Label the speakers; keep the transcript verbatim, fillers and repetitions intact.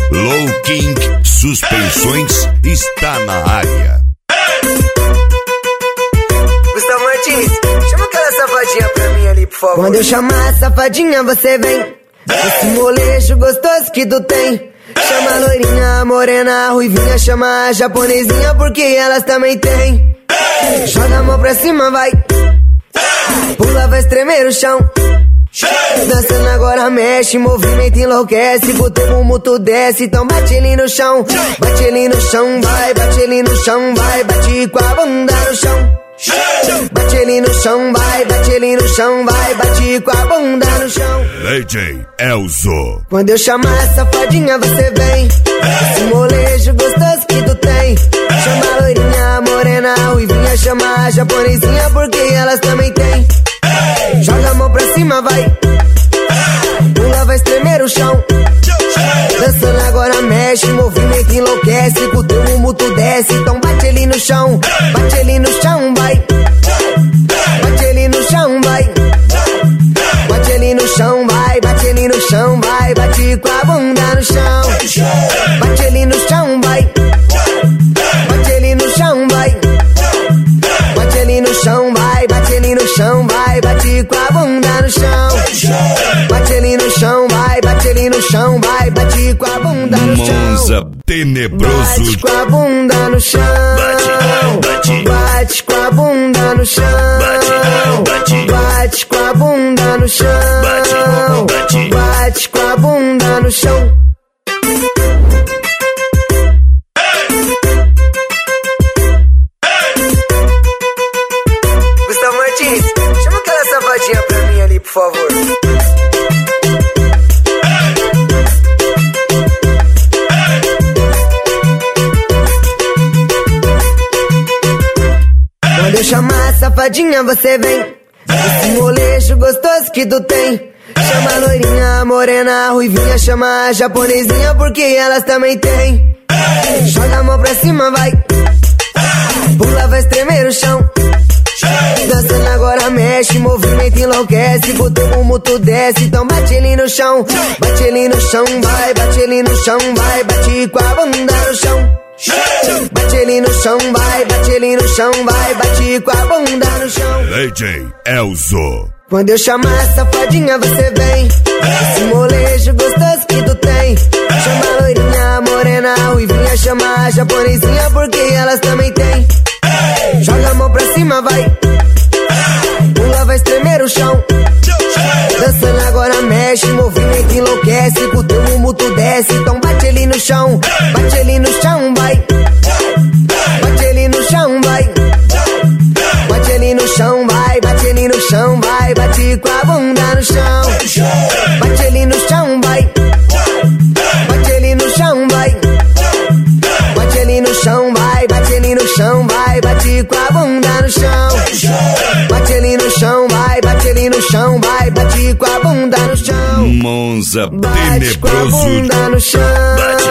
Speaker 1: Low King Suspensões está na área.
Speaker 2: Gustavo Martins, chama aquela safadinha pra mim ali, por favor. Quando eu chamar a safadinha, você vem. Esse molejo gostoso que tu tem. Chama a loirinha, a morena, a ruivinha. Chama a japonesinha, porque elas também têm. Joga a mão pra cima, vai. Pula, vai tremer o chão. Dançando agora mexe, movimento enlouquece. Botei o bumbum, tu desce, então bate ele no chão. Bate ele no chão, vai, bate ele no chão, vai. Bate com a bunda no chão. Bate ele no chão, vai, bate ele no chão, vai. Bate com a bunda no chão.
Speaker 1: D J Elzo.
Speaker 2: Quando eu chamar a safadinha, você vem. Esse molejo gostoso que tu tem. Chama a loirinha, a morena, a ruivinha. Chama a japonesinha, porque elas também têm. Joga a mão pra cima, vai. Pula, vai tremer o chão. Dançando agora mexe, movimento enlouquece. Com o teu bumbum tu desce, então bate ele no chão. Bate ele no chão, vai. Bate ele no chão, vai. Bate ele no chão, vai. Bate ele no chão, vai. Bate com a bunda no chão. Bate ele no chão, vai. Bate ele no chão, vai. Bate ele no chão, vai. Bate ele no chão, vai. Bate com a bunda no chão. Bate ele no chão, vai. Bate ele no chão, vai. Bate com a bunda no chão.
Speaker 1: Monza tenebroso.
Speaker 2: Bate com a bunda no chão. Bate com a bunda no chão. Bate com a bunda no chão. Bate com a bunda no chão. Gustavo Martins, chama aquela safadinha pra mim ali, por favor. Quando eu chamar a safadinha, você vem. Esse molejo gostoso que tu tem. Chama a loirinha, a morena, a ruivinha. Chama a japonesinha, porque elas também têm. Joga a mão pra cima, vai. Pula, vai tremer o chão. Dançando agora mexe, movimento enlouquece. Com o teu bumbum tu desce, então bate ele no chão. Bate ele no chão, vai. Bate ele no chão, vai. Bate com a bunda no chão. Bate ele no chão, vai. Bate ele no chão, vai. Bate com a bunda no chão.
Speaker 1: D J Elzo.
Speaker 2: Quando eu chamar a safadinha, você vem. Esse molejo gostoso que tu tem. Chama a loirinha, a morena, a ruivinha. Chama a japonesinha, porque elas também têm. Joga a mão pra cima, vai. Pula, vai tremer o chão. Dançando agora mexe, movimento enlouquece. Com o teu bumbum tu desce, então bate ele no chão. Bate ele no chão, vai. Bate ele no chão, vai. Bate ele no chão, vai. Bate ele no chão, vai. Bate com a bunda no chão. Bate ele no chão, vai. Bate ele no chão, vai. Bate ele no chão, vai. Bate ele no chão, vai. Bate com a bunda no chão. Bate ele no chão, vai. Bate ele no chão, vai. Bate com a bunda no chão.
Speaker 1: Monza
Speaker 2: Bate com a
Speaker 1: tenebroso.
Speaker 2: bunda no chão.